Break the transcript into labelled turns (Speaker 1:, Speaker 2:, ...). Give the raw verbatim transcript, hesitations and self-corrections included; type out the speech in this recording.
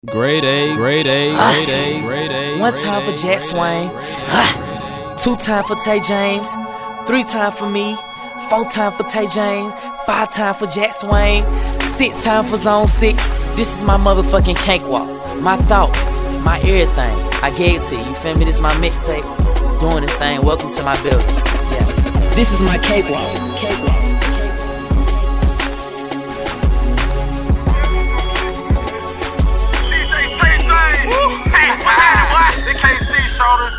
Speaker 1: Grade A, grade A, grade A, grade A.
Speaker 2: One time for Jack Swain, two time for Tay James, three time for me, four time for Tay James, five time for Jack Swain, six time for Zone Six. This is my motherfucking cakewalk, my thoughts, my everything. I gave it to you. You feel me? This is my mixtape. Doing this thing. Welcome to my building. Yeah.
Speaker 3: This is my cakewalk. Cakewalk.